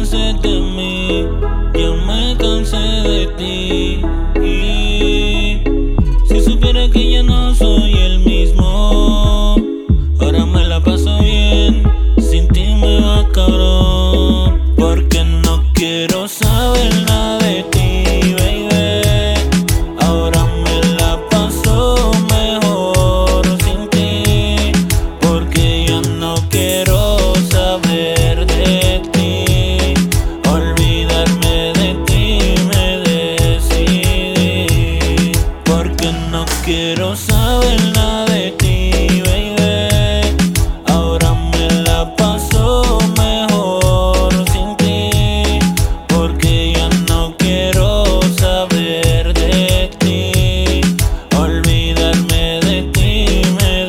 cansé de mí, ya me cansé de ti. Y si supiera que ya no soy el mismo, ahora me la paso bien, sin ti me va cabrón. Porque no quiero saber nada de ti, baby. Ahora me la paso mejor sin ti, porque ya no quiero saber de ti. Olvidarme de ti me decidí, porque no quiero saber nada de ti, baby. Ahora me la paso mejor sin ti, porque ya no quiero saber de ti. Olvidarme de ti me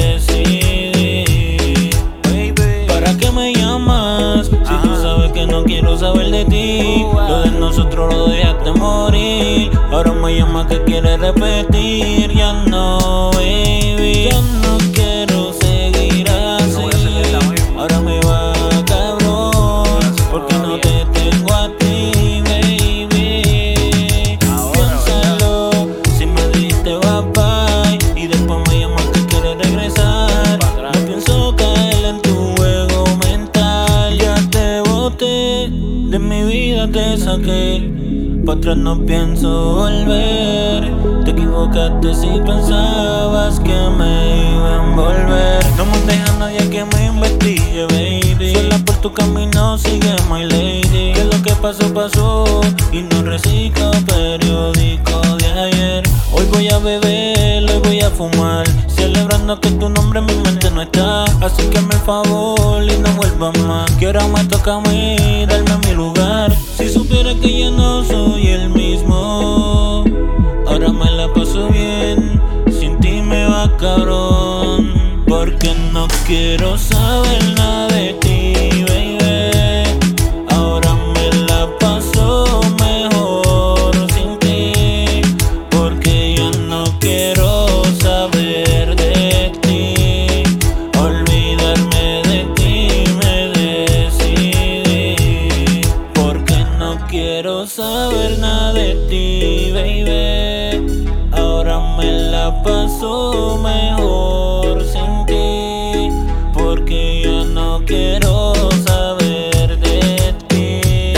decidí. Baby, ¿para qué me llamas? Si tú sabes que no quiero saber de ti. Lo de nosotros lo dejaste morir. Ahora me llamas que quieres repetir. Ya no, baby, ya no quiero seguir así. Ahora me va cabrón, porque no te tengo a ti, baby. Piénsalo, si me diste bye y después me llamas que quieres regresar. No pienso caer en tu juego mental. Ya te boté, de mi vida te saqué. Pa' atrás no pienso volver. Te equivocaste si pensabas que me iba a envolver. No mandes a nadie que me investigue, baby. Sola por tu camino sigue, my lady. Que lo que pasó, pasó, y no reciclo periódico de ayer. Hoy voy a beber, hoy voy a fumar, celebrando que tu nombre en mi mente no está. Así que hazme el favor y no vuelvas más, que ahora me toca a mí darme mi lugar. Si supiera que ya no soy el mismo, ahora me la paso bien, sin ti me va cabrón. Porque no quiero saber nada de ti, baby. Ahora me la paso mejor sin ti, porque ya no quiero saber de ti. Olvidarme de ti me decidí, porque no quiero saber nada de ti, baby. Ahora me la paso mejor sin ti, porque ya no quiero saber de ti.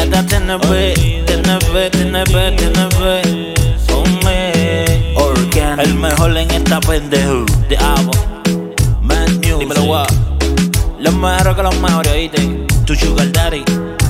El mejor en esta pendejo de Avo, Mad Music. Dímelo, guau. Los mejores que los mejores, oíste. Tu Sugar Daddy.